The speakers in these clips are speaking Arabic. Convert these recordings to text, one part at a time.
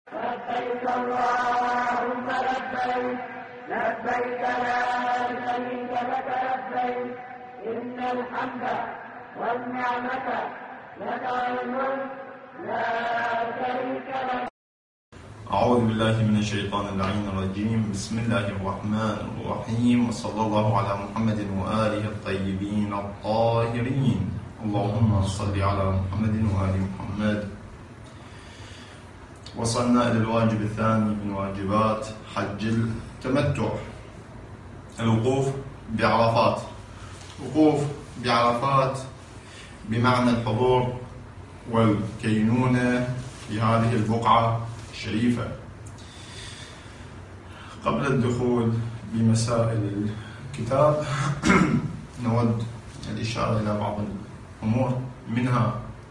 لبيك اللهم لبيك لبيك لا شريك لك لبيك إن الحمد والنعمة لك والملك لا شريك لك. أعوذ بالله من الشيطان اللعين الرجيم. بسم الله الرحمن الرحيم، وصلى الله على محمد وآله الطيبين الطاهرين. اللهم صل على محمد وآل محمد. وصلنا إلى الواجب الثاني من واجبات حج التمتع، الوقوف بعرفات. وقوف بعرفات بمعنى الحضور والكينونة في هذه البقعة الشريفة. قبل الدخول بمسائل الكتاب نود الإشارة إلى بعض الأمور، منها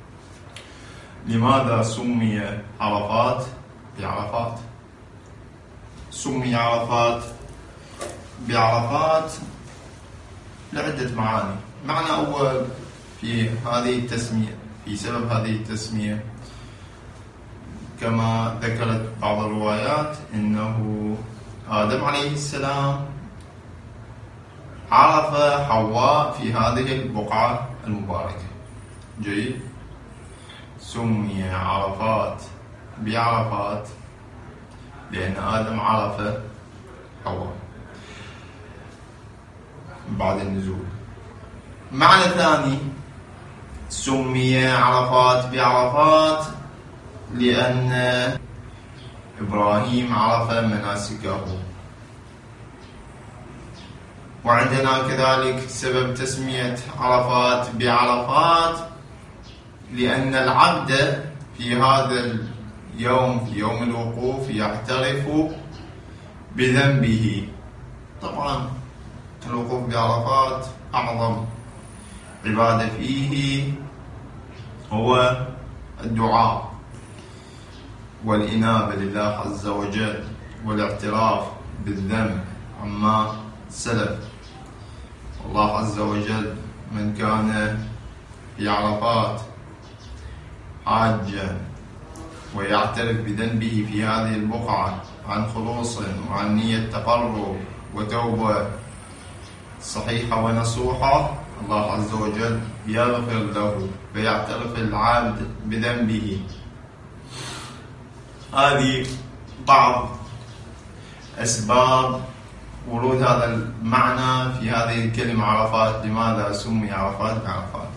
لماذا سمي عرفات بعرفات؟ سمي عرفات بعرفات لعدة معاني. معنى أول في هذه التسمية، في سبب هذه التسمية، كما ذكرت بعض الروايات إنه آدم عليه السلام عرف حواء في هذه البقعة المباركة. جيد. سمي عرفات بعرفات لأن آدم عرف حواء بعد النزول. معنى ثاني، سمي عرفات بعرفات لأن إبراهيم عرف مناسكه. وعندنا كذلك سبب تسمية عرفات بعرفات لأن العبد في هذا اليوم، في يوم الوقوف، يعترف بذنبه. طبعا الوقوف بعرفات أعظم عبادة فيه هو الدعاء والإنابة لله عز وجل والاعتراف بالذنب عما سلف. الله عز وجل من كان في عرفات حاجا ويعترف بذنبه في هذه البقعة عن خلوص وعن نية تقرب وتوبة صحيحة ونصوحة، الله عز وجل يغفر له فيعترف العبد بذنبه. هذه بعض أسباب ورود هذا المعنى في هذه الكلمة عرفات. لماذا سمي عرفات بعرفات؟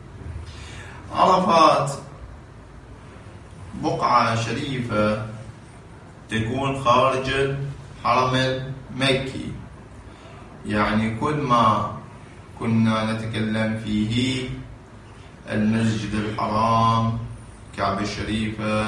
عرفات بقعة شريفة تكون خارج الحرم المكي، يعني كل ما كنا نتكلم فيه المسجد الحرام، كعبة الشريفة،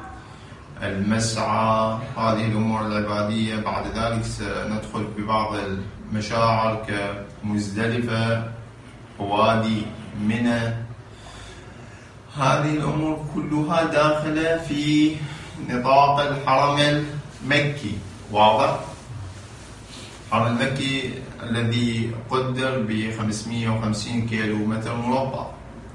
المسعى، هذه الأمور العبادية. بعد ذلك سندخل ببعض المشاعر كمزدلفة، ووادي منى. هذه الأمور كلها داخلة في نطاق الحرم المكي. واضح؟ الحرم المكي الذي قدر ب550 كيلومتر مربع.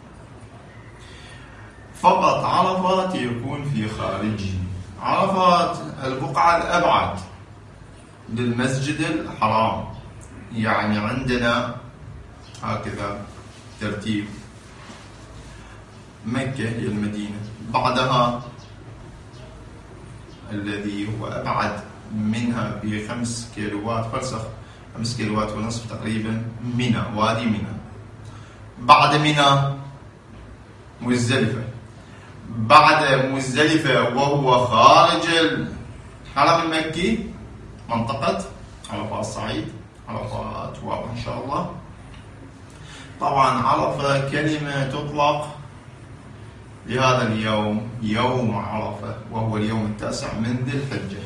فقط عرفات يكون في خارجه. عرفات البقعة الأبعد للمسجد الحرام، يعني عندنا هكذا ترتيب: مكة هي المدينة، بعدها الذي هو أبعد منها ب5 كيلوات فرسخ، 5 كيلوات ونصف تقريبا، منى، وادي منى. بعد منى مزدلفة. بعد مزدلفة وهو خارج الحرم المكي منطقة عرفات الصعيد، عرفات. واضح إن شاء الله. طبعا عرفة كلمة تطلق لهذا اليوم، يوم عرفة، وهو اليوم 9 من ذي الحجة.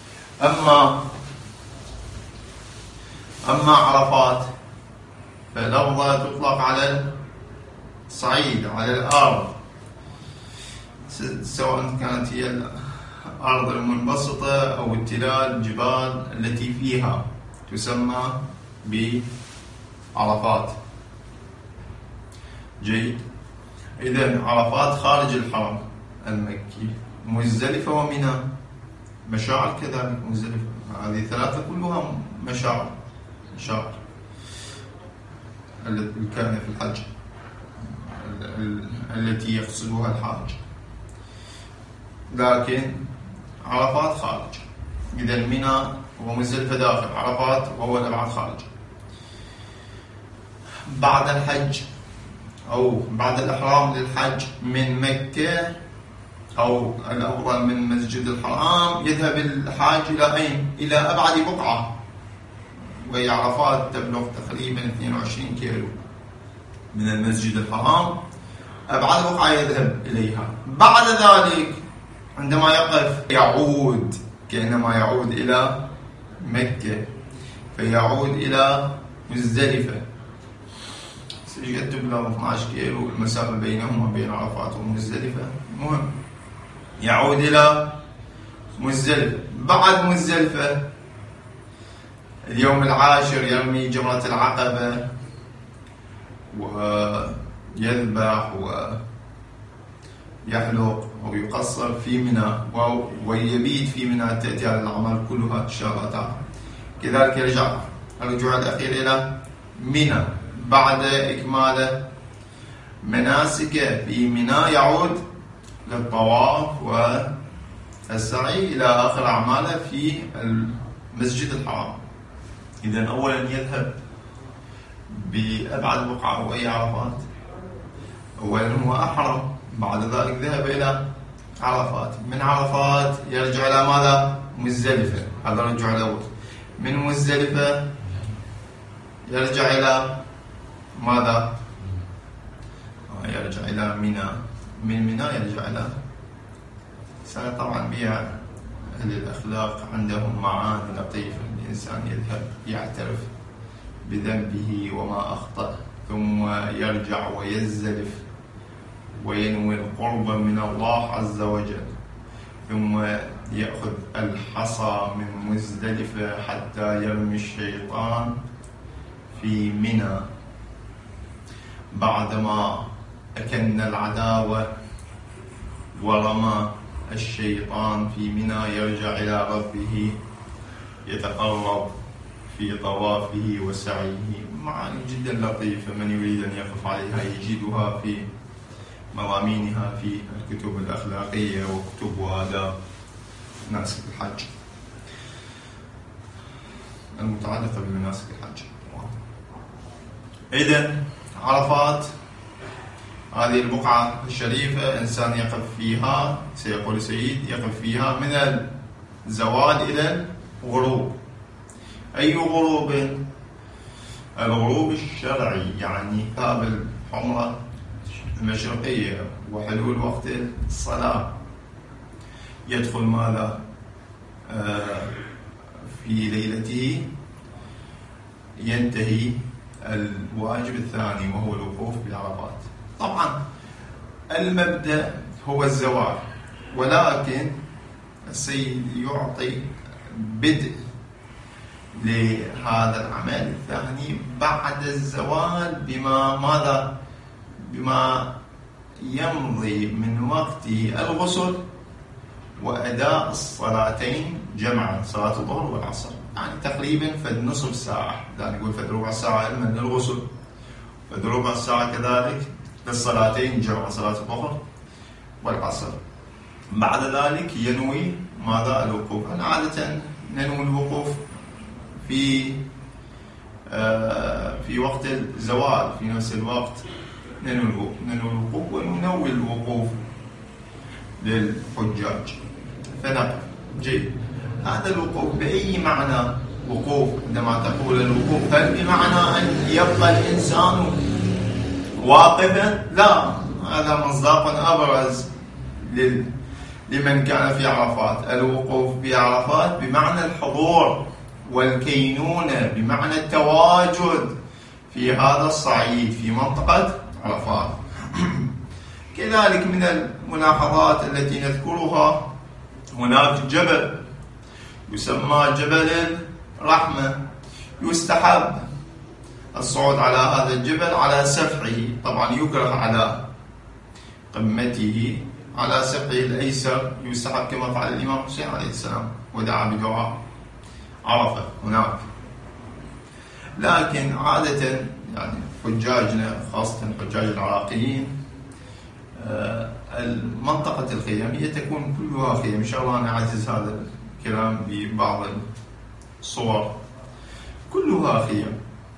أما عرفات فلفظة تطلق على الصعيد، على الأرض، سواء كانت هي الأرض المنبسطة أو التلال، الجبال التي فيها تسمى بعرفات. جيد. إذن عرفات خارج الحرم المكي، مزدلفة ومنى مشاعر كذلك مزدلفة، هذه ثلاثة كلها مشاعر الكائنة في الحج التي يقصدها الحاج، لكن عرفات خارج. إذا منى ومزدلفة داخل، عرفات وهو الأبعد خارج. بعد الحج أو بعد الإحرام للحج من مكة أو الأفضل من مسجد الحرام، يذهب الحاج إلى أين؟ إلى أبعد بقعة، وهي عرفات تبلغ تقريبا 22 كيلو من المسجد الحرام، أبعد بقعة يذهب إليها. بعد ذلك عندما يقف يعود كأنما يعود إلى مكة، فيعود إلى مزدلفة. قد تبلغ 12 كيلو المسافة بينهما بين عرفات ومزدلفة. المهم يعود إلى مزدلفة. بعد مزدلفة اليوم العاشر يرمي جمرة العقبة ويذبح ويحلق أو يقصر في منى ويبيت في منى. تأتي على الأعمال كلها إن شاء الله تعالى. كذلك يرجع الرجوع الأخير إلى منى بعد إكمال مناسكه في منى، يعود للطواف والسعي إلى آخر أعماله في المسجد الحرام. إذن أولا يذهب بأبعد بقعة وهي عرفات. أولا هو أحرم، بعد ذلك ذهب إلى عرفات. من عرفات يرجع إلى ماذا؟ مزدلفة. هذا الرجوع الأول. من مزدلفة يرجع إلى ماذا؟ يرجع إلى منى. من منى يرجع إلى طبعا بها أهل الأخلاق عندهم معاني لطيفة. الإنسان يذهب يعترف بذنبه وما أخطأ، ثم يرجع ويزدلف وينوي القرب من الله عز وجل، ثم يأخذ الحصى من مزدلفة حتى يرمي الشيطان في منى. بعدما أكن العداوة ورمى الشيطان في منى، يرجع إلى ربه يتقرب في طوافه وسعيه. معاني جدا لطيفة، من يريد أن يقف عليها يجدها في مضامينها في الكتب الأخلاقية وكتب وآداب مناسك الحج المتعلقة بمناسك الحج. إذن عرفات هذه البقعة الشريفة إنسان يقف فيها، سيقول سيد، يقف فيها من الزوال إلى الغروب. أي غروب؟ الغروب الشرعي، يعني ذهاب الحمرة المشرقية وحلول وقت الصلاة. يدخل ماذا في ليلته؟ ينتهي الواجب الثاني وهو الوقوف بعرفات. طبعا المبدأ هو الزوال، ولكن السيد يعطي بدء لهذا العمل الثاني بعد الزوال بما يمضي من وقته الغسل وأداء الصلاتين جمعا، صلاة الظهر والعصر، يعني تقريبا فد نصف ساعة، لا نقول فد ربع ساعة علما للغسل، فد ربع ساعة كذلك للصلاتين جمعا، صلاة الظهر والعصر. بعد ذلك ينوي ماذا؟ الوقوف. أنا عادة ننوي الوقوف في وقت الزوال، في نفس الوقت ننوي الوقوف وننوي الوقوف للحجاج فنقف. جيد. هذا الوقوف بأي معنى وقوف؟ عندما تقول الوقوف هل بمعنى أن يبقى الإنسان واقفا؟ لا، هذا مصداق أبرز لمن كان في عرفات. الوقوف في عرفات بمعنى الحضور والكينونة، بمعنى التواجد في هذا الصعيد في منطقة عرفات. كذلك من الملاحظات التي نذكرها، هناك جبل يسمى جبل الرحمة، يستحب الصعود على هذا الجبل على سفحه. طبعا يكره على قمته على سفحه الأيسر يستحب كما فعل الإمام حسين عليه السلام ودعا بدعاء عرفة هناك. لكن عادة يعني حجاجنا خاصة الحجاج العراقيين المنطقة الخيم هي تكون كلها خيم. إن شاء الله نعزز هذا الكلام ببعض الصور. كلها خيم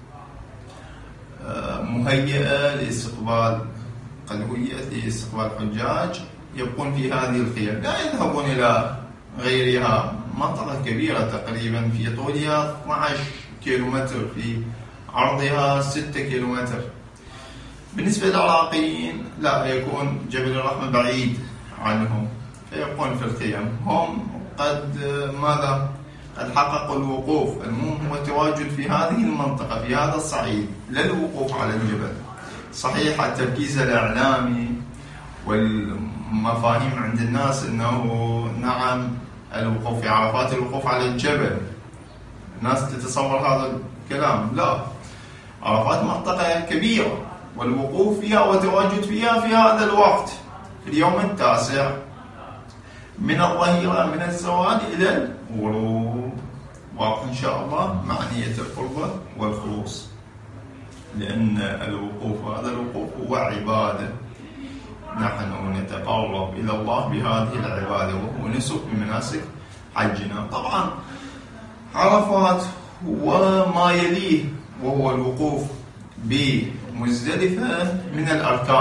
مهيئة لاستقبال، قد هيئت لاستقبال الحجاج يبقون في هذه الخيم، لا يذهبون إلى غيرها. منطقة كبيرة تقريبا في طولها 12 كيلومتر، في عرضها 6 كيلومتر. بالنسبة للعراقيين لا، يكون جبل الرحمة بعيد عنهم فيبقون في الخيم. هم قد قد حققوا الوقوف. المهم هو التواجد في هذه المنطقة، في هذا الصعيد، لا الوقوف على الجبل. صحيح التركيز الإعلامي والمفاهيم عند الناس أنه نعم الوقوف في عرفات الوقوف على الجبل، الناس تتصور هذا الكلام. لا، عرفات منطقة كبيرة والوقوف فيها والتواجد فيها في هذا الوقت، في اليوم التاسع من الظهيرة من الزوال إلى الغروب. واضح إن شاء الله مع نية القربة والخلوص، لأن الوقوف هذا الوقوف هو عبادة. نحن نتقرب إلى الله بهذه العبادة وهو نسك من مناسك حجنا. طبعا عرفات وما يليه وهو الوقوف بمزدلفة من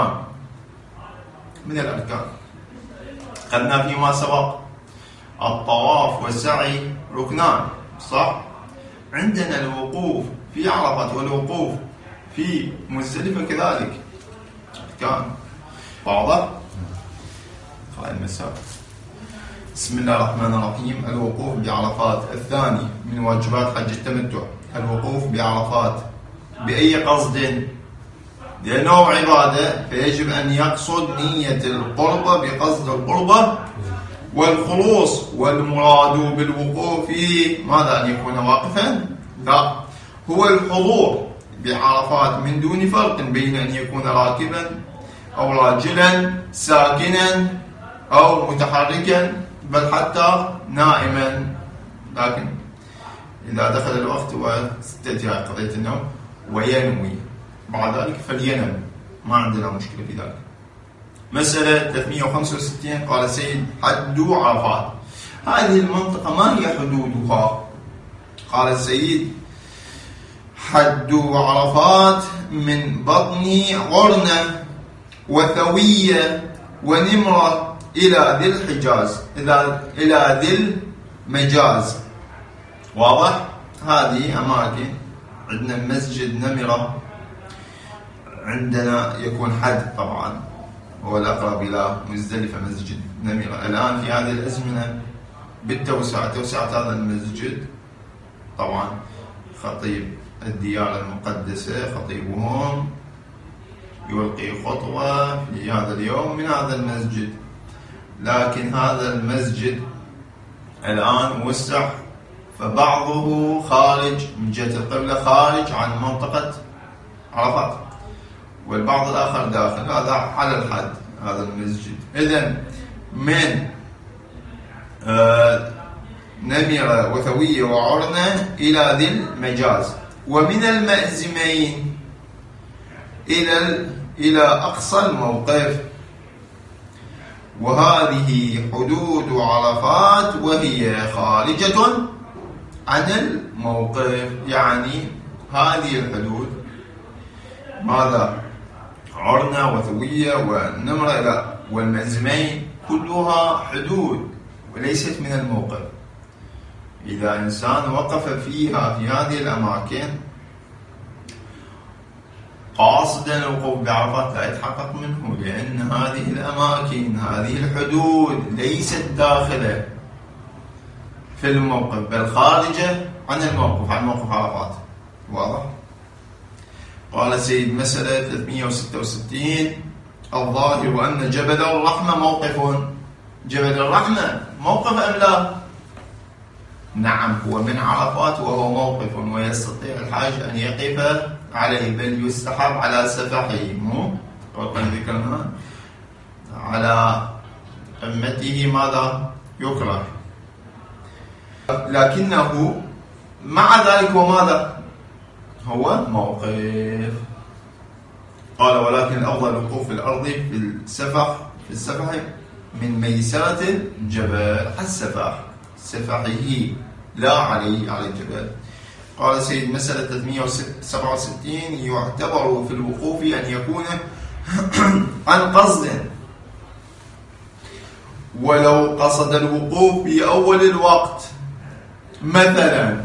الأركان. قلنا فيما سبق الطواف والسعي ركنان، صح؟ عندنا الوقوف في عرفات والوقوف في مزدلفة كذلك كان واضح؟ قائل المساء. بسم الله الرحمن الرحيم. الوقوف بعرفات الثاني من واجبات حج التمتع. الوقوف بعرفات بأي قصد؟ لأنه عبادة فيجب أن يقصد نية القربة بقصد القربة والخلوص. والمراد بالوقوف ماذا؟ أن يكون واقفا؟ لا، هو الحضور بعرفات من دون فرق بين أن يكون راكبا أو راجلا، ساكنا أو متحركا، بل حتى نائما. لكن إذا دخل الوقت وتأتي قضية النوم وينوي بعد ذلك فلينم، ما عندنا مشكلة في ذلك. مسألة 365 قال سيد حد عرفات. هذه المنطقة ما هي حدودها؟ قال السيد حد عرفات من بطن عرنة وثوية ونمرة إلى ذي الحجاز، إلى ذي المجاز. واضح؟ هذه أماكن. عندنا مسجد نمرة، عندنا يكون حد طبعا هو الأقرب إلى مزدلفة مسجد نمرة. الآن في هذه الأزمنة بالتوسعة، توسعة هذا المسجد طبعا خطيب الديار المقدسة خطيبهم يلقي خطوة في هذا اليوم من هذا المسجد. لكن هذا المسجد الآن وسع، فبعضه خارج من جهة القبلة، خارج عن منطقة عرفات، والبعض الآخر داخل. هذا على الحد هذا المسجد. إذن من نمرة وثوية وعرنة إلى ذي المجاز، ومن المأزمين إلى أقصى الموقف. وهذه حدود عرفات وهي خارجة عن الموقف. يعني هذه الحدود ماذا؟ عرنة وثوية ونمرة والمأزمين كلها حدود وليست من الموقف. إذا إنسان وقف فيها في هذه الأماكن قاصدا الوقوف بعرفات لا يتحقق منه، لأن هذه الأماكن هذه الحدود ليست داخلة في الموقف بل خارجة عن الموقف، عن موقف عرفات. واضح؟ قال سيد مسألة 366 الظاهر أن جبل الرحمة موقف. جبل الرحمة موقف أم لا؟ نعم، هو من عرفات وهو موقف، ويستطيع الحاج أن يقف عليه، بل يستحب على سفحه، مو وقد ذكرنا على قمته ماذا؟ يكره، لكنه مع ذلك وماذا؟ هو موقف. قال ولكن الأفضل الوقوف في الأرض في السفح من ميسرة الجبل، السفح سفحه لا على الجبل. قال سيد مسألة 367 يعتبر في الوقوف أن يكون عن قصد، ولو قصد الوقوف في أول الوقت، مثلا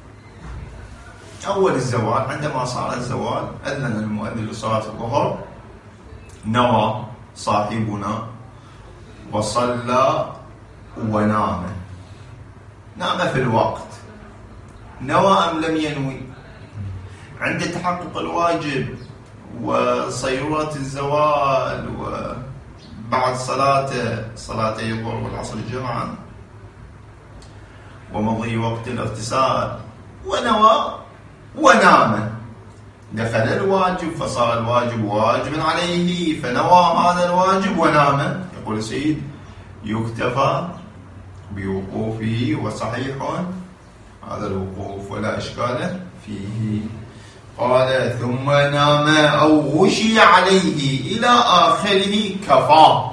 أول الزوال، عندما صار الزوال أذن المؤذن لصلاة الظهر، نوى صاحبنا وصلى ونام، نام في الوقت، نوى أم لم ينوي؟ عند تحقق الواجب وصيرورة الزوال وبعد صلاتي الظهر والعصر جمعا ومضي وقت الاغتسال، ونوى ونام، دخل الواجب فصار الواجب واجبا عليه، فنوى هذا الواجب ونام. يقول السيد يكتفى بوقوفه وصحيح هذا الوقوف ولا إشكال فيه. قال ثم نام أو غشي عليه إلى آخره، كفى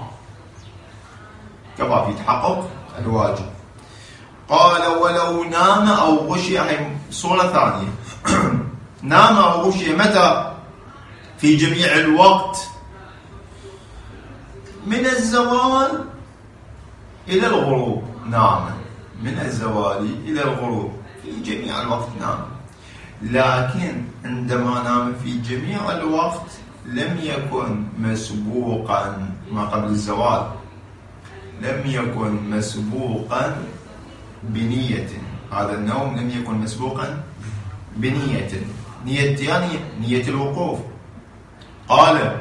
في تحقق الواجب. قال ولو نام أو غشي، يعني صورة ثانية نام أو غشي متى؟ في جميع الوقت من الزوال إلى الغروب، نام من الزوال إلى الغروب في جميع الوقت نام، لكن عندما نام في جميع الوقت لم يكن مسبوقا ما قبل الزوال، لم يكن مسبوقا بنية، هذا النوم لم يكن مسبوقا بنية، نية الوقوف. قال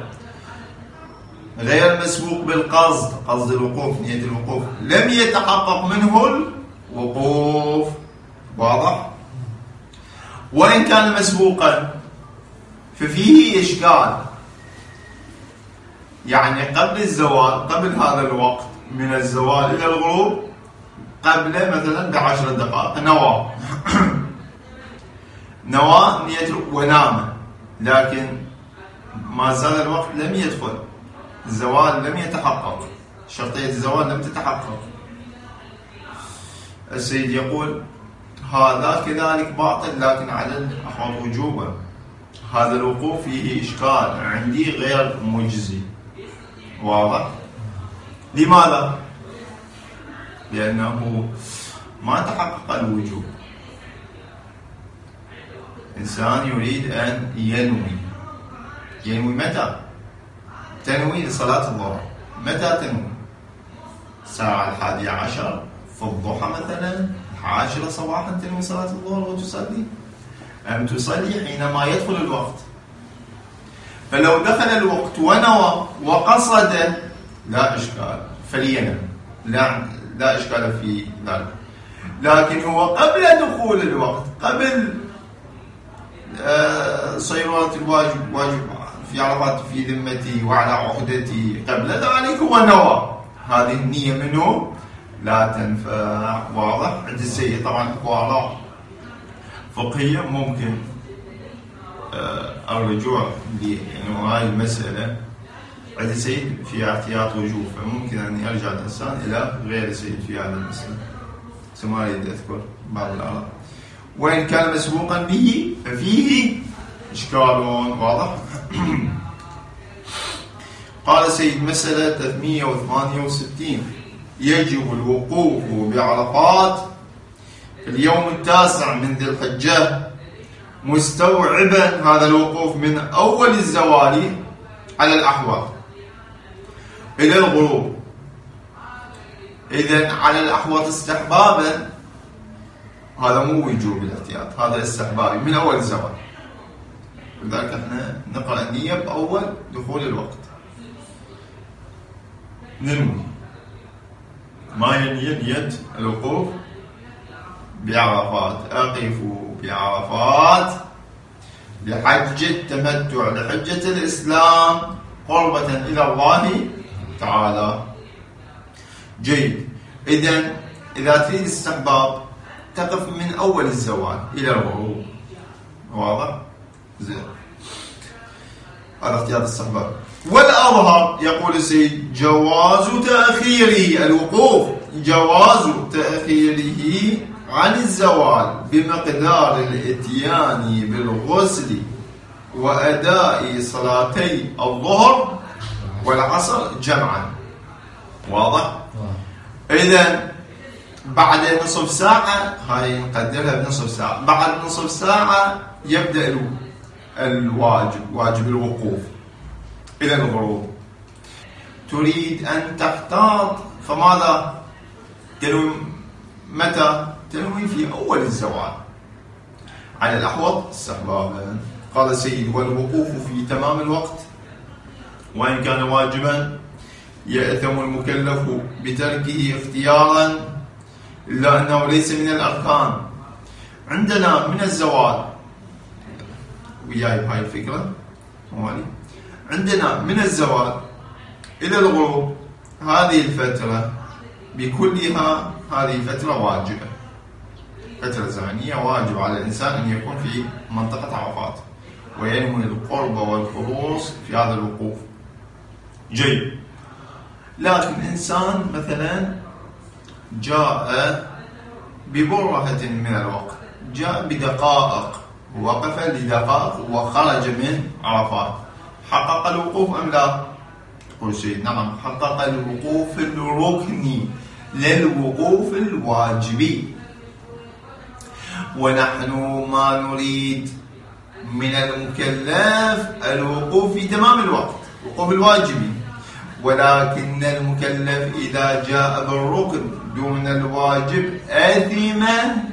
غير مسبوق بالقصد، قصد الوقوف، نية الوقوف، لم يتحقق منه الوقوف، واضح؟ وإن كان مسبوقا ففيه إشكال، يعني قبل الزوال، قبل هذا الوقت من الزوال إلى الغروب، قبل مثلا ب10 دقائق نوى نية ونام، لكن ما زال الوقت لم يدخل، الزوال لم يتحقق، شرطية الزوال لم تتحقق. السيد يقول هذا كذلك باطل، لكن على الأحوط وجوبا، هذا الوقوف فيه إشكال عندي غير مجزي، واضح؟ لماذا؟ لأنه ما تحقق الوجوب. إنسان يريد أن ينوي متى؟ تنوي لصلاة الظهر، متى تنوي؟ الساعة 11 في الضحى مثلا، 10 صباحا تنوي صلاة الظهر وتصلي، أم تصلي حينما يدخل الوقت؟ فلو دخل الوقت ونوى وقصد لا إشكال، فلينم، لا إشكال في ذلك. لكن هو قبل دخول الوقت، قبل صيرورة الواجب، واجب في عرفات في ذمتي وعلى عهدتي، قبل ذلك هو نوى، هذه النية منه لا تنفع، واضح؟ عند السيد طبعا اكو آراء فقهية ممكن الرجوع يعني هاي المسألة عند السيد في احتياط وجوب، فممكن أن يرجع الإنسان إلى غير السيد في هذا المسألة، ما أريد أذكر بعض الآراء. وإن كان مسبوقا به ففيه إشكال، واضح؟ قال سيد مسألة 368 يجب الوقوف بعرفات في اليوم 9 من ذي الحجة، مستوعبا هذا الوقوف من أول الزوال على الأحوال إلى الغروب. إذن على الأحوال استحبابا، هذا مو وجوب الاحتياط، هذا استحبابي من أول الزوال، لذلك احنا نقرأ النية بأول دخول الوقت، ننوي ما نية الوقوف بعرفات، أقف بعرفات لحجة التمتع، لحجة الإسلام، قربة إلى الله تعالى. جيد. إذا تريد استحباب تقف من أول الزوال إلى الغروب. واضح؟ زين. هذا اختيار الاستحباب. والأظهر يقول السيد جواز تأخيره الوقوف، جواز تأخيره عن الزوال بمقدار الاتيان بالغسل وأداء صلاتي الظهر والعصر جمعا. واضح؟ إذن بعد نصف ساعة، هاي نقدرها بنصف ساعة، بعد نصف ساعة يبدأ الواجب، واجب الوقوف إلى الغروب. تريد أن تحتاط فماذا تنوي؟ متى تنوي؟ في أول الزوال على الأحوط استحبابا. قال السيد والوقوف في تمام الوقت وإن كان واجبا يأثم المكلف بتركه اختيارا إلا أنه ليس من الأركان. عندنا من الزوال، وياي بهاي الفكرة، عندنا من الزوال إلى الغروب هذه الفترة بكلها، هذه فترة واجبة، فترة زمنية واجب على الإنسان أن يكون في منطقة عرفات وينوي القرب والخلوص في هذا الوقوف. جيد. لكن إنسان مثلا جاء ببرهة من الوقت، جاء بدقائق، وقف لدقائق وخرج من عرفات، حقق الوقوف أم لا؟ تقول سيد نعم حقق الوقوف الركني للوقوف الواجبي. ونحن ما نريد من المكلف الوقوف في تمام الوقت، الوقوف الواجبي، ولكن المكلف إذا جاء بالركن دون الواجب آثم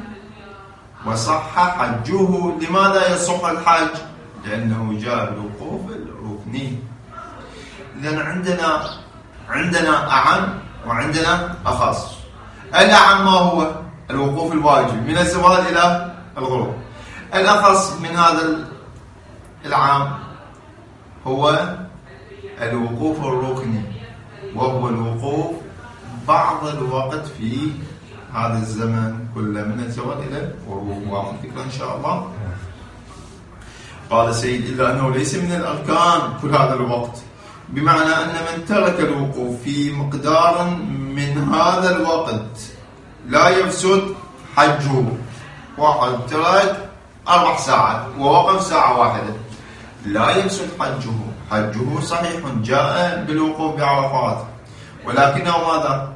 وصح حجه. لماذا يصح الحج؟ لأنه جاء بالوقوف الركني. إذن عندنا أعم وعندنا أخص. الأعم ما هو؟ الوقوف الواجب من الزوال إلى الغروب. الأخص من هذا العام هو الوقوف الركني، وهو الوقوف بعض الوقت في هذا الزمن كله من الزوال إلى الغروب. واضح الفكرة إن شاء الله؟ قال السيد إلا أنه ليس من الأركان كل هذا الوقت، بمعنى أن من ترك الوقوف في مقدار من هذا الوقت لا يفسد حجه. واحد ترك 4 ساعات ووقف ساعة واحدة، لا يفسد حجه، حجه صحيح جاء بالوقوف بعرفات، ولكنه ماذا؟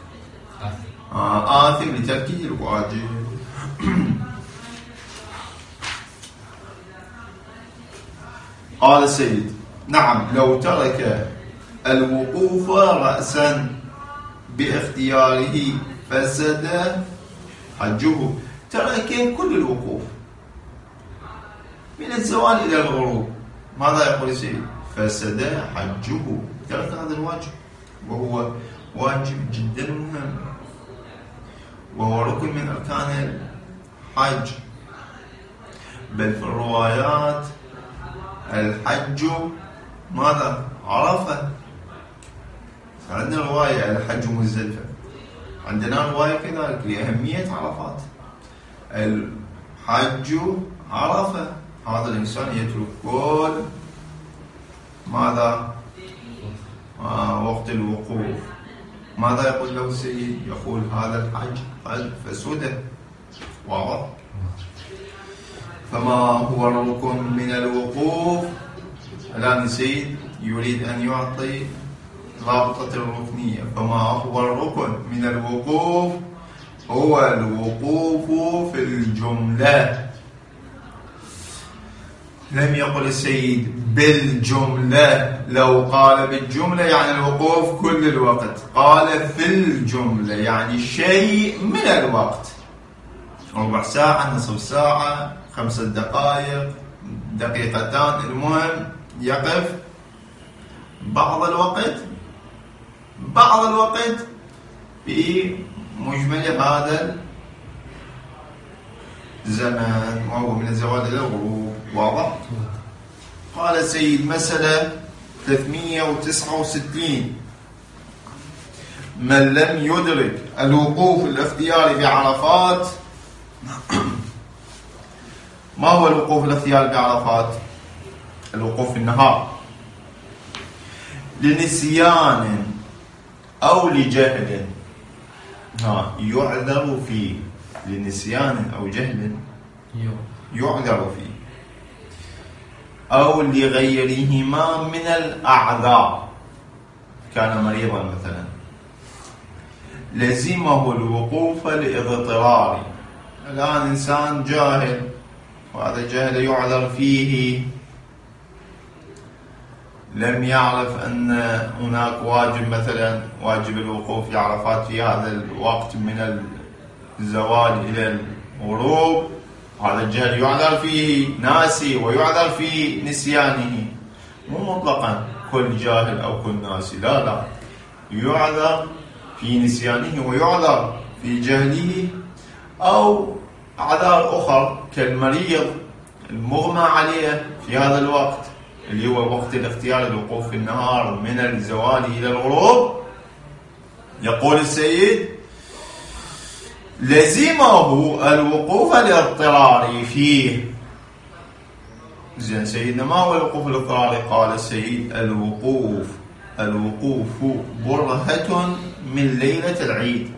آثم لتركه الواجب. قال السيد نعم لو ترك الوقوف رأسا باختياره فسد حجه. ترك كل الوقوف من الزوال إلى الغروب، ماذا يقول السيد؟ فسد حجه، ترك هذا الواجب، وهو واجب جدا مهم، وهو ركن من أركان الحج. بل في الروايات الحج ماذا؟ عرفة. عندنا رواية الحج مزدلفة، عندنا رواية كذلك لأهمية عرفات. الحج عرفة، هذا الإنسان يترك كل ماذا؟ وقت الوقوف. ماذا يقول له السيد؟ يقول هذا الحج قد فسد. واضح؟ فما هو الركن من الوقوف؟ الآن السيد يريد أن يعطي رابطة الركنية. فما هو الركن من الوقوف؟ هو الوقوف في الجملة. لم يقل السيد بالجملة، لو قال بالجملة يعني الوقوف كل الوقت، قال في الجملة يعني شيء من الوقت، 4 ساعة، نصف ساعة، 5 دقائق، دقيقتان، المهم يقف بعض الوقت في مجمل هذا الزمن، وهو من الزوال إلى الغروب. واضح؟ قال السيد مسألة 369 من لم يدرك الوقوف الاختياري بعرفات. ما هو الوقوف الاختياري بعرفات؟ الوقوف في النهار لنسيان أو لجهل يعذر فيه، لنسيان أو جهل يعذر فيه، أو لغيرهما من الأعذار، كان مريضا مثلا لزمه الوقوف لاضطرار. الآن إنسان جاهل وهذا الجهل يعذر فيه، لم يعرف أن هناك واجب مثلا واجب الوقوف في عرفات في هذا الوقت من الزوال إلى الغروب، هذا الجهل يعذر فيه، ناسي ويعذر في نسيانه، مو مطلقا كل جاهل أو كل ناسي، لا يعذر في نسيانه ويعذر في جهله، أو أعذار أخرى كالمريض المغمى عليه في هذا الوقت اللي هو وقت الاختيار الوقوف في النهار من الزوال إلى الغروب. يقول السيد لزمه الوقوف الاضطراري فيه. زين سيدنا، ما هو الوقوف الاضطراري؟ قال السيد الوقوف برهة من ليلة العيد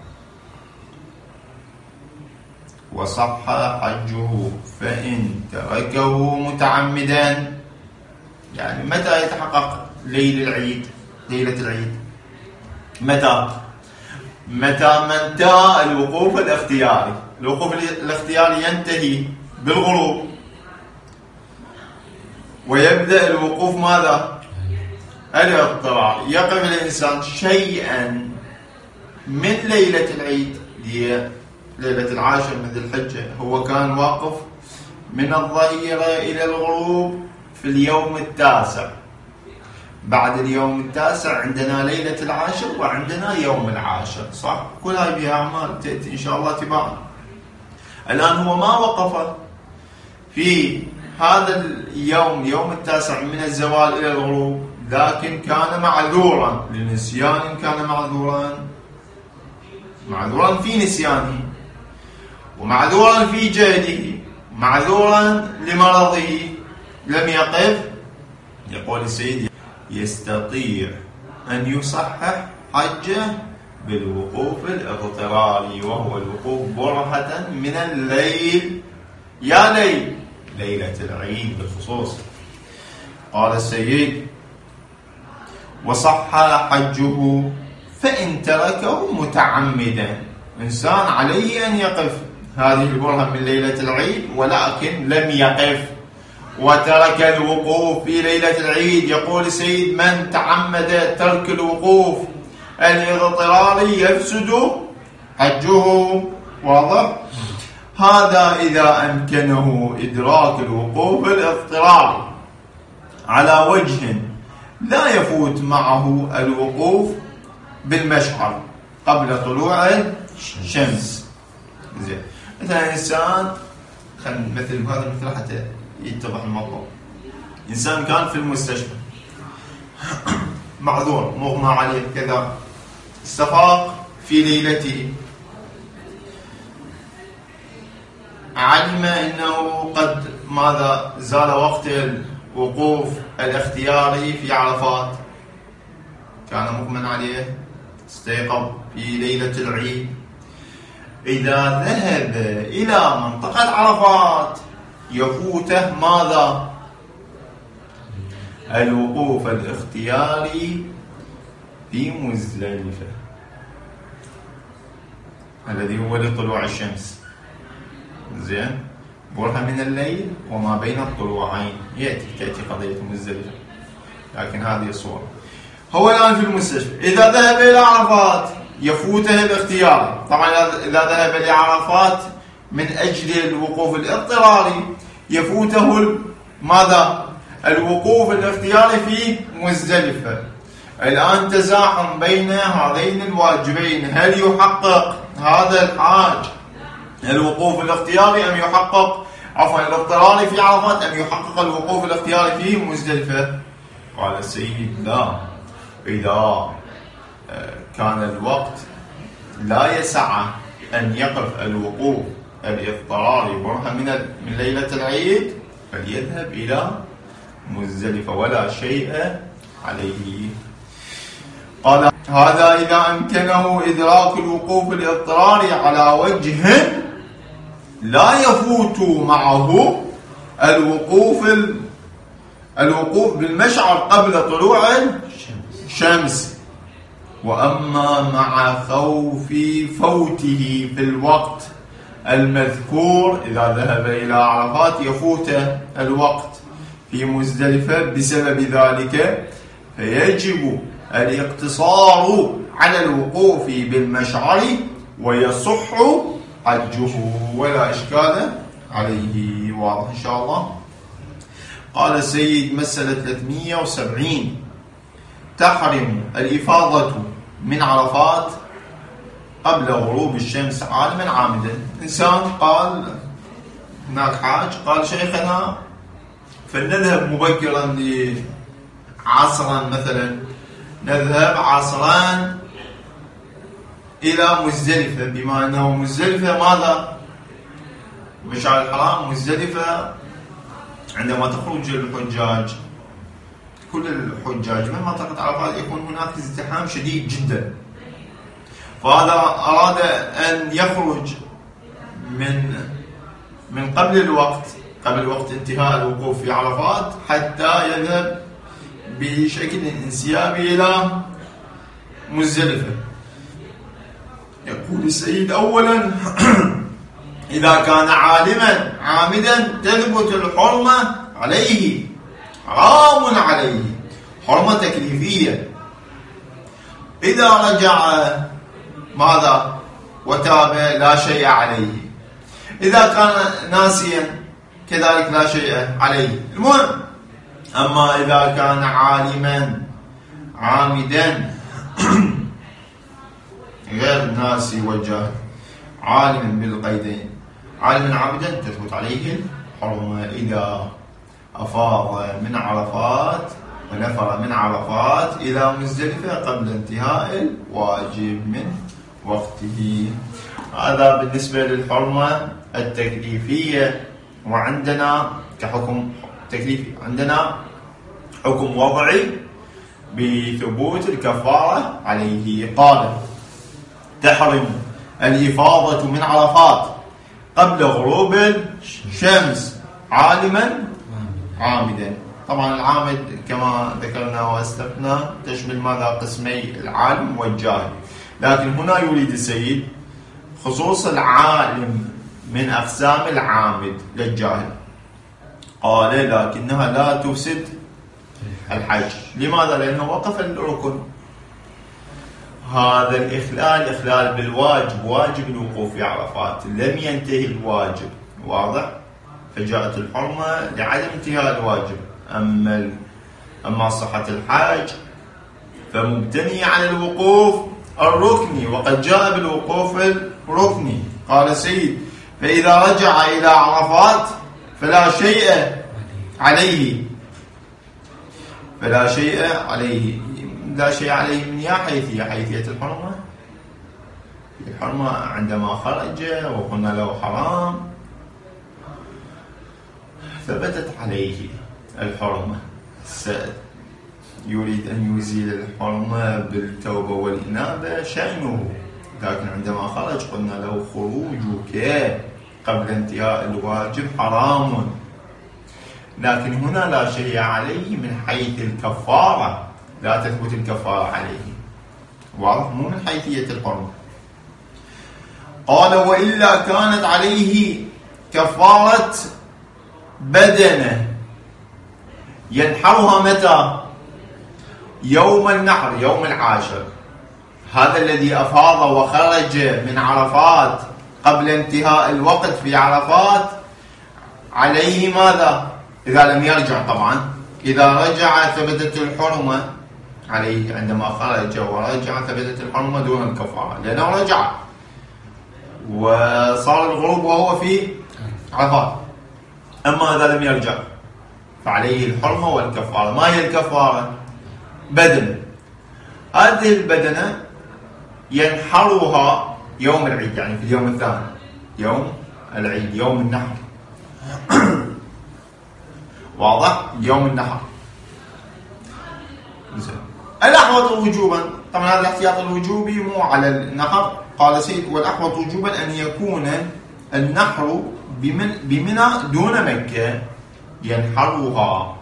وصح حجه فإن تركه متعمدا. يعني متى يتحقق ليلة العيد؟ متى ما انتهى الوقوف الاختياري. الوقوف الاختياري ينتهي بالغروب ويبدأ الوقوف ماذا؟ الاضطرار. يقف الإنسان شيئا من ليلة العيد، هي ليلة العاشر من ذي الحجة، هو كان واقف من الظهيرة إلى الغروب في اليوم التاسع. بعد اليوم التاسع عندنا ليلة العاشر وعندنا يوم العاشر، صح؟ كل هاي بها أعمال تأتي إن شاء الله تباعا. الآن هو ما وقف في هذا اليوم، يوم التاسع من الزوال إلى الغروب، لكن كان معذورا لنسيان، كان معذورا في نسيانه، ومعذورا في جهده، معذورا لمرضه، لم يقف. يقول السيد يستطيع أن يصحح حجه بالوقوف الاضطراري، وهو الوقوف برهة من الليل، يا ليل ليلة العيد بالخصوص. قال السيد وصح حجه فإن تركه متعمدا. إنسان عليه أن يقف هذه البرهة من ليلة العيد ولكن لم يقف وترك الوقوف في ليلة العيد. يقول السيد من تعمد ترك الوقوف الاضطراري يفسد حجه. واضح؟ هذا إذا أمكنه إدراك الوقوف الاضطراري على وجه لا يفوت معه الوقوف بالمشعر قبل طلوع الشمس. زين، مثلا إنسان، خلينا نمثل بهذا المثال حتى يتضح الموضوع. إنسان كان في المستشفى معذور مغمى عليه كذا، استفاق في ليلته، علم أنه قد ماذا زال وقت الوقوف الاختياري في عرفات، كان مغمى عليه، استيقظ في ليلة العيد. إذا ذهب إلى منطقة عرفات يفوته ماذا؟ الوقوف الاختياري في مزدلفة الذي هو لطلوع الشمس. زين، برهة من الليل وما بين الطلوعين تأتي قضية مزدلفة، لكن هذه الصورة. هو الآن في المستشفى، إذا ذهب إلى عرفات يفوته الاختيار. طبعا إذا ذهب لعرفات من أجل الوقوف الاضطراري يفوته ماذا؟ الوقوف الاختياري في مزدلفة. الآن تزاحم بين هذين الواجبين، هل يحقق هذا الحاج الوقوف الاختياري أم يحقق الاضطراري في عرفات أم يحقق الوقوف الاختياري في مزدلفة؟ قال السيد لا، إذا كان الوقت لا يسع أن يقف الوقوف الاضطراري برهة من ليلة العيد فليذهب إلى مزدلفة ولا شيء عليه. قال هذا إذا أمكنه إدراك الوقوف الاضطراري على وجه لا يفوت معه الوقوف بالمشعر قبل طلوع الشمس. وأما مع خوف فوته في الوقت المذكور إذا ذهب إلى عرفات يفوت الوقت في مزدلفة بسبب ذلك فيجب الاقتصار على الوقوف بالمشعر ويصح حجه ولا إشكال عليه. واضح إن شاء الله. قال السيد مسألة 370 تحرم الإفاضة من عرفات قبل غروب الشمس عالما عامدا. إنسان قال هناك حاج قال شيخنا فلنذهب مبكرا عصرا مثلا نذهب عصرا إلى مزدلفة بما أنه مزدلفة ماذا مشعر الحرام مزدلفة عندما تخرج الحجاج كل الحجاج من منطقة عرفات يكون هناك ازدحام شديد جدا فهذا أراد أن يخرج من قبل وقت انتهاء الوقوف في عرفات حتى يذهب بشكل انسيابي إلى مزدلفة. يقول السيد أولا إذا كان عالما عامدا تثبت الحرمة عليه حرام عليه حرمة تكليفية. إذا رجع ماذا وتاب لا شيء عليه. إذا كان ناسيا كذلك لا شيء عليه. المهم أما إذا كان عالما عامدا غير ناسي وجاهل عالما بالقيدين عالما عامدا تثبت عليه الحرمة إذا أفاض من عرفات ونفر من عرفات إلى مزدلفة قبل انتهاء الواجب من وقته. هذا بالنسبة للحرمة التكليفية. وعندنا كحكم تكليفي عندنا حكم وضعي بثبوت الكفارة عليه. قال تحرم الإفاضة من عرفات قبل غروب الشمس عالما عامدا. طبعا العامد كما ذكرنا واسلفنا تشمل ماذا قسمي العالم والجاهل لكن هنا يريد السيد خصوص العالم من أقسام العامد للجاهل. قال لكنها لا تفسد الحج. لماذا؟ لأنه وقف الركن. هذا الإخلال إخلال بالواجب واجب الوقوف في عرفات لم ينتهي الواجب. واضح؟ فجاءت الحرمة لعدم انتهاء الواجب. أما صحة الحج فمبتني على الوقوف الركني وقد جاء بالوقوف الركني. قال سيد فإذا رجع إلى عرفات فلا شيء عليه لا شيء عليه من حيثية الحرمة عندما خرج وقلنا له حرام ثبتت عليه الحرمة. يريد أن يزيل الحرمة بالتوبة والإنابة شأنه لكن عندما خرج قلنا له خروجك قبل انتهاء الواجب حرام لكن هنا لا شيء عليه من حيث الكفارة لا تثبت الكفارة عليه. واضح؟ مو من حيثية الحرمة. قال وإلا كانت عليه كفارة بدنه ينحرها متى؟ يوم النحر يوم العاشر. هذا الذي أفاض وخرج من عرفات قبل انتهاء الوقت في عرفات عليه ماذا؟ إذا لم يرجع طبعا إذا رجع ثبتت الحرمة عليه. عندما خرج ورجع ثبتت الحرمة دون الكفارة لأنه رجع وصار الغروب وهو في عرفات. أما إذا لم يرجع فعليه الحرمة والكفارة. ما هي الكفارة؟ بدن. هذه البدنة ينحرها يوم العيد، يعني في اليوم الثاني، يوم العيد، يوم النحر. واضح؟ يوم النحر. الأحوط وجوبا، طبعا هذا الاحتياط الوجوبي مو على النحر. قال سيد: والأحوط وجوبا أن يكون النحر بمنى دون مكة، ينحرها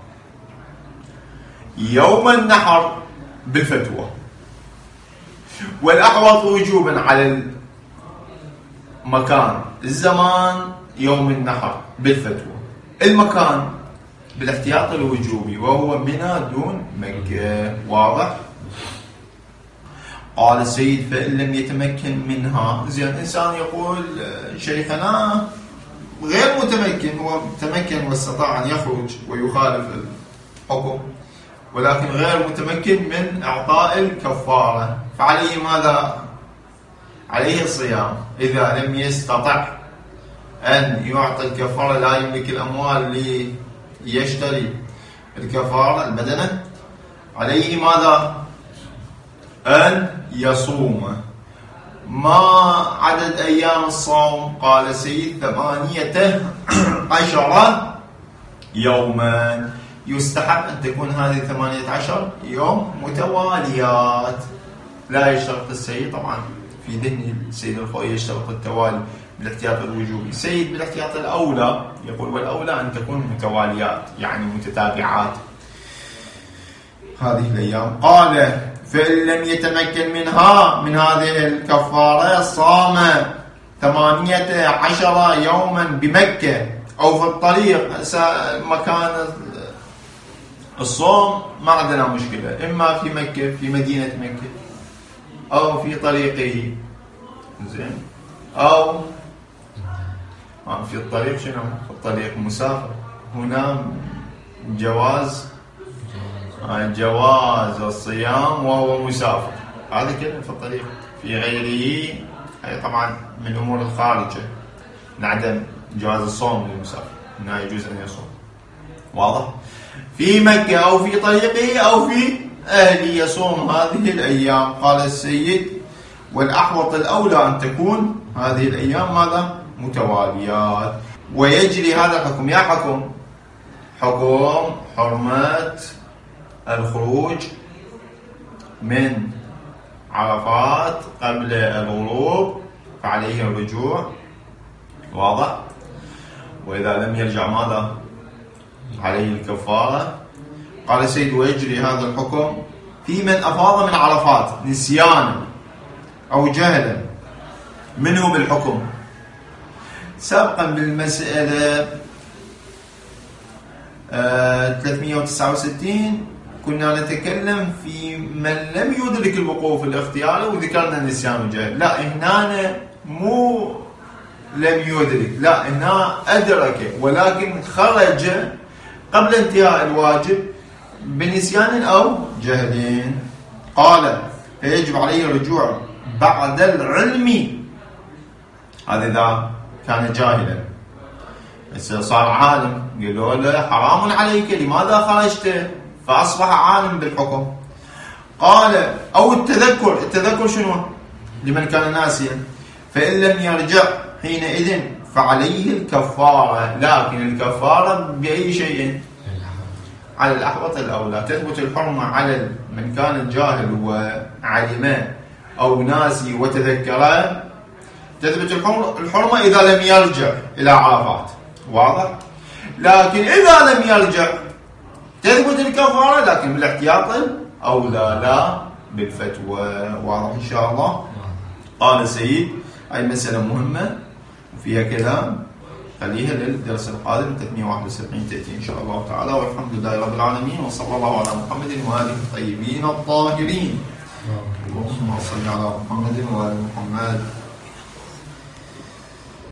يوم النحر بالفتوى. والأحوط وجوبا على المكان الزمان يوم النحر بالفتوى، المكان بالاحتياط الوجوبي وهو منى دون مكة. واضح؟ قال السيد: فإن لم يتمكن منها. زين، إنسان يقول شيخنا غير متمكن، هو تمكن واستطاع أن يخرج ويخالف الحكم، ولكن غير متمكن من إعطاء الكفارة، فعليه ماذا؟ عليه الصيام. إذا لم يستطع أن يعطي الكفارة، لا يملك الأموال ليشتري الكفارة البدنة، عليه ماذا؟ أن يصوم. ما عدد أيام الصوم؟ قال سيد: 18 يوما. يستحب أن تكون هذه 18 يوم متواليات. لا يشترط السيد، طبعا في ذهن السيد الخوي يشترط التوالي بالاحتياط الوجوبي. سيد بالاحتياط الأولى يقول: والأولى أن تكون متواليات، يعني متتابعات هذه الأيام. قال: فإن لم يتمكن منها، من هذه الكفارة، صام 18 يوما بمكة أو في الطريق. مكان الصوم ما عندنا مشكلة، إما في مكة، في مدينة مكة، أو في طريقه. زين، أو في الطريق. شنو في الطريق؟ مسافر. هنا جواز الصيام وهو مسافر، هذا كله في الطريق. في غيره طبعا من أمور الخارجة نعدم جواز الصوم للمسافر، لا يجوز أن يصوم. واضح؟ في مكة أو في طريقه أو في أهله يصوم هذه الأيام. قال السيد: والأحوط الأولى أن تكون هذه الأيام ماذا؟ متواليات. ويجري هذا الحكم، يا حكم حرمة الخروج من عرفات قبل الغروب، فعليه الرجوع. واضح؟ وإذا لم يرجع ماذا؟ عليه الكفارة. قال السيد: ويجري هذا الحكم في من أفاض من عرفات نسيانا أو جهلا منه بالحكم. سابقا بالمسألة 369 كنا نتكلم في من لم يدرك الوقوف الاختياري، وذكرنا النسيان والجهل. لا، هنا مو لم يدرك، لا، هنا أدرك ولكن خرج قبل انتهاء الواجب بنسيان أو جهل. قال: فيجب عليه الرجوع بعد العلم. هذا إذا كان جاهلا. بس صار عالم، قالوا له: حرام عليك، لماذا خرجت؟ فأصبح عالم بالحكم. قال: أو التذكر شنو؟ لمن كان ناسيا. فإن لم يرجع حينئذ فعليه الكفارة، لكن الكفارة بأي شيء؟ على الأحوط الأولى. تثبت الحرمة على من كان جاهل وعلم أو ناسي وتذكر. تثبت الحرمة إذا لم يرجع إلى عرفات. واضح؟ لكن إذا لم يرجع تثبت الكفارة، لكن بالاحتياط الأولى لا بالفتوى. واضح إن شاء الله؟ قال سيد: أي مسألة مهمة وفيها كلام، خليها للدرس القادم 371 تأتي إن شاء الله تعالى. والحمد لله رب العالمين، وصلى الله على محمد وآله الطيبين الطاهرين. اللهم صل على محمد وآل محمد.